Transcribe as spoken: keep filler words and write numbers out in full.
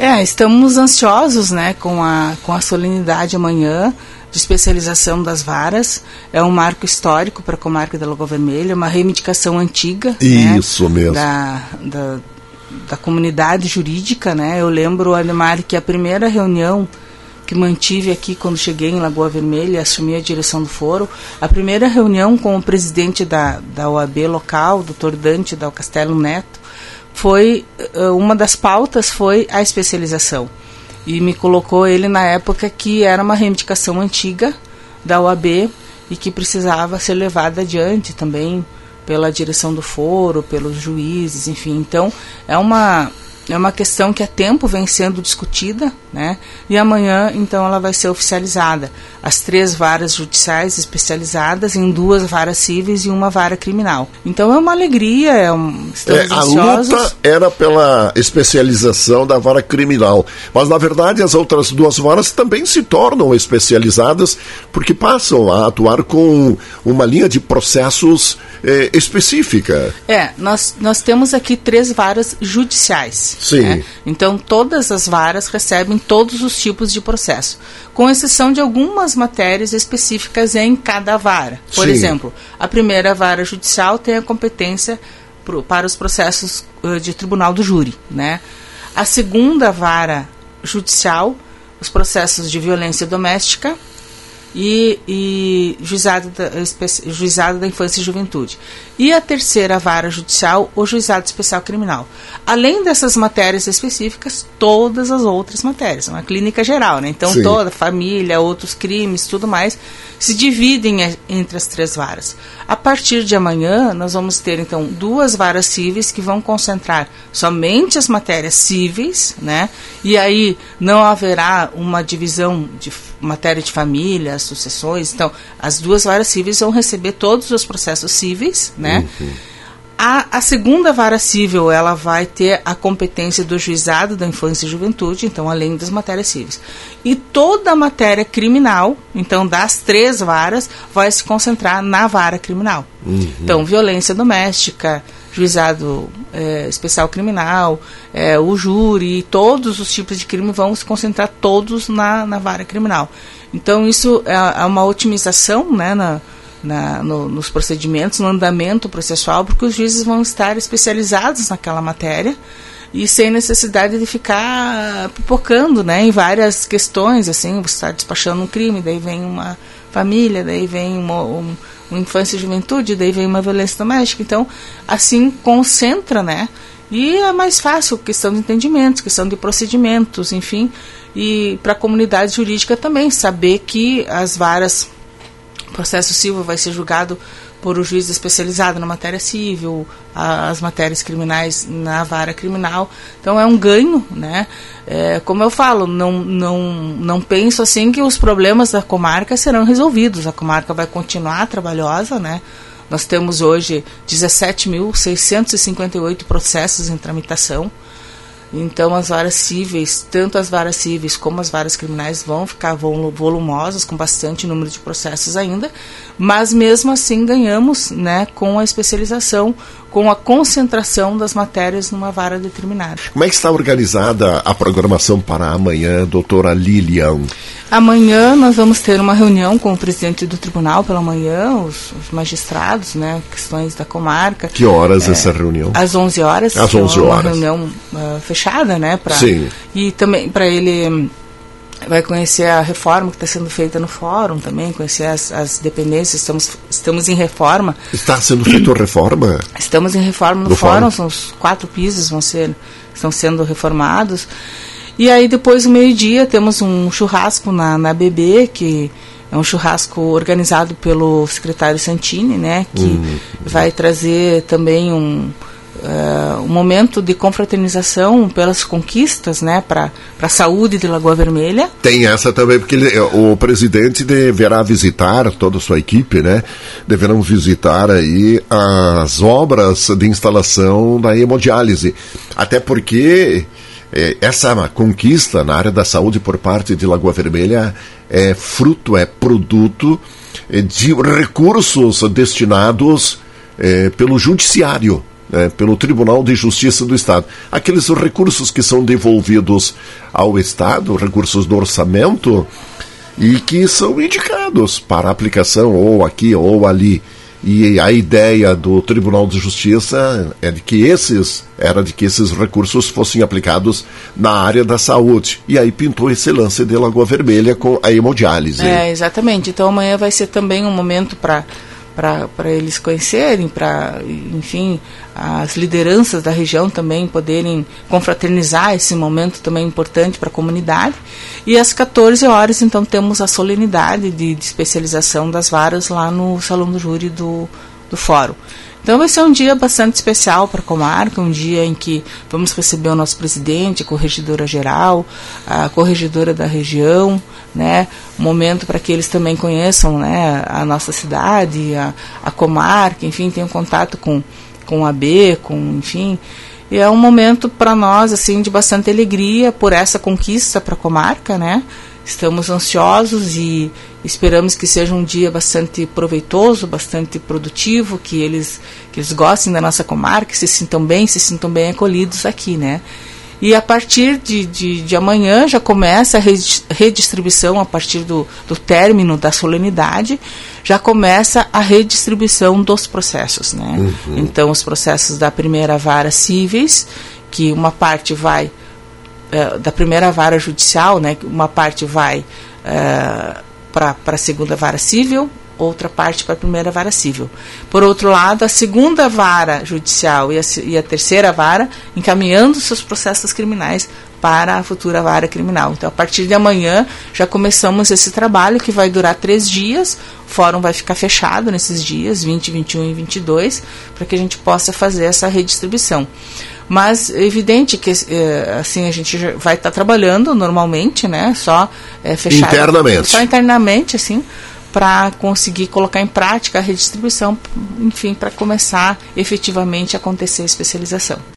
É, estamos ansiosos, né, com a, com a solenidade amanhã de especialização das varas. É um marco histórico para a comarca da Lagoa Vermelha, uma reivindicação antiga. Isso, né, mesmo. Da, da, da comunidade jurídica, né? Eu lembro, Ademar, que a primeira reunião que mantive aqui quando cheguei em Lagoa Vermelha e assumi a direção do foro, a primeira reunião com o presidente da, da O A B local, doutor Dante Dal Castelo Neto, foi, uma das pautas foi a especialização. E me colocou ele na época que era uma reivindicação antiga da O A B e que precisava ser levada adiante também pela direção do foro, pelos juízes, enfim. Então, é uma, é uma questão que há tempo vem sendo discutida, né? E amanhã, então, ela vai ser oficializada. As três varas judiciais especializadas em duas varas cíveis e uma vara criminal. Então, é uma alegria, é um, estamos é, a ansiosos. luta era pela especialização da vara criminal, mas, na verdade, as outras duas varas também se tornam especializadas porque passam a atuar com uma linha de processos é, específica. É, nós, nós temos aqui três varas judiciais. Sim. Né? Então, todas as varas recebem todos os tipos de processo, com exceção de algumas matérias específicas em cada vara. Por Sim. exemplo, a primeira vara judicial tem a competência pro, para os processos uh, de tribunal do júri, né? A segunda vara judicial, os processos de violência doméstica e, e juizado, da, espe, juizado da infância e juventude. E a terceira vara judicial, o juizado especial criminal. Além dessas matérias específicas, todas as outras matérias, uma clínica geral, né? Então, Sim. toda família, outros crimes, tudo mais, se dividem entre as três varas. A partir de amanhã, nós vamos ter, então, duas varas cíveis que vão concentrar somente as matérias cíveis, né? E aí não haverá uma divisão de matéria de família, sucessões. Então, as duas varas cíveis vão receber todos os processos cíveis, né? Uhum. A, a segunda vara cível, ela vai ter a competência do juizado da infância e juventude, então, além das matérias cíveis. E toda a matéria criminal, então, das três varas, vai se concentrar na vara criminal. Uhum. Então, violência doméstica, juizado é, especial criminal, é, o júri, todos os tipos de crime vão se concentrar todos na, na vara criminal. Então, isso é, é uma otimização, né, na, na, no, nos procedimentos, no andamento processual, porque os juízes vão estar especializados naquela matéria e sem necessidade de ficar pipocando, né, em várias questões, assim, você está despachando um crime, daí vem uma família, daí vem uma, um, uma infância e juventude, daí vem uma violência doméstica. Então, assim, concentra, né, e é mais fácil, questão de entendimentos, questão de procedimentos, enfim, e para a comunidade jurídica também, saber que as varas, o processo civil vai ser julgado por um juiz especializado na matéria civil, a, as matérias criminais na vara criminal. Então é um ganho, né? É, como eu falo, não, não, não penso assim que os problemas da comarca serão resolvidos. A comarca vai continuar trabalhosa, né? Nós temos hoje dezessete mil seiscentos e cinquenta e oito processos em tramitação. Então, as varas cíveis, tanto as varas cíveis como as varas criminais vão ficar volumosas, com bastante número de processos ainda, mas mesmo assim ganhamos, né, com a especialização, com a concentração das matérias numa vara determinada. Como é que está organizada a programação para amanhã, doutora Lilian? Amanhã nós vamos ter uma reunião com o presidente do tribunal pela manhã, os, os magistrados, né, questões da comarca. Que horas é, essa reunião? Às onze horas. Às onze horas. Uma reunião uh, fechada, né? Pra, Sim. E também para ele vai conhecer a reforma que está sendo feita no fórum também, conhecer as, as dependências, estamos, estamos em reforma. Está sendo feita a reforma? Estamos em reforma no, no fórum, fórum, são os quatro pisos vão ser, estão sendo reformados. E aí depois, no meio-dia, temos um churrasco na, na B B, que é um churrasco organizado pelo secretário Santini, né, que hum. vai trazer também um... Uh, um momento de confraternização pelas conquistas, né, para a saúde de Lagoa Vermelha. Tem essa também, porque ele, o presidente deverá visitar, toda a sua equipe, né, deverão visitar aí as obras de instalação da hemodiálise, até porque eh, essa conquista na área da saúde por parte de Lagoa Vermelha é fruto, é produto eh, de recursos destinados eh, pelo judiciário. né, pelo Tribunal de Justiça do Estado. Aqueles recursos que são devolvidos ao Estado, recursos do orçamento, e que são indicados para aplicação ou aqui ou ali. E a ideia do Tribunal de Justiça é de que esses, era de que esses recursos fossem aplicados na área da saúde. E aí pintou esse lance de Lagoa Vermelha com a hemodiálise. É, exatamente. Então amanhã vai ser também um momento para para eles conhecerem, para, enfim, as lideranças da região também poderem confraternizar esse momento também importante para a comunidade. E às quatorze horas, então, temos a solenidade de, de especialização das varas lá no Salão do Júri do, do Fórum. Então vai ser um dia bastante especial para a comarca, um dia em que vamos receber o nosso presidente, a corregedora geral, a corregedora da região, né, um momento para que eles também conheçam, né, a nossa cidade, a, a comarca, enfim, tenham contato com, com a B, com, enfim, e é um momento para nós, assim, de bastante alegria por essa conquista para a comarca, né. Estamos ansiosos e esperamos que seja um dia bastante proveitoso, bastante produtivo, que eles, que eles gostem da nossa comarca, que se sintam bem, se sintam bem acolhidos aqui, né? E a partir de, de, de amanhã já começa a redistribuição, a partir do, do término da solenidade, já começa a redistribuição dos processos, né? Uhum. Então, os processos da primeira vara cíveis, que uma parte vai da primeira vara judicial, né, uma parte vai uh, para a segunda vara civil, outra parte para a primeira vara civil. Por outro lado, a segunda vara judicial e a, e a terceira vara encaminhando seus processos criminais para a futura vara criminal. Então, a partir de amanhã, já começamos esse trabalho que vai durar três dias. O fórum vai ficar fechado nesses dias, vinte, vinte e um e vinte e dois, para que a gente possa fazer essa redistribuição. Mas é evidente que assim a gente vai estar trabalhando normalmente, né? Só é, fechado. Internamente. Só internamente, assim, para conseguir colocar em prática a redistribuição, enfim, para começar efetivamente a acontecer a especialização.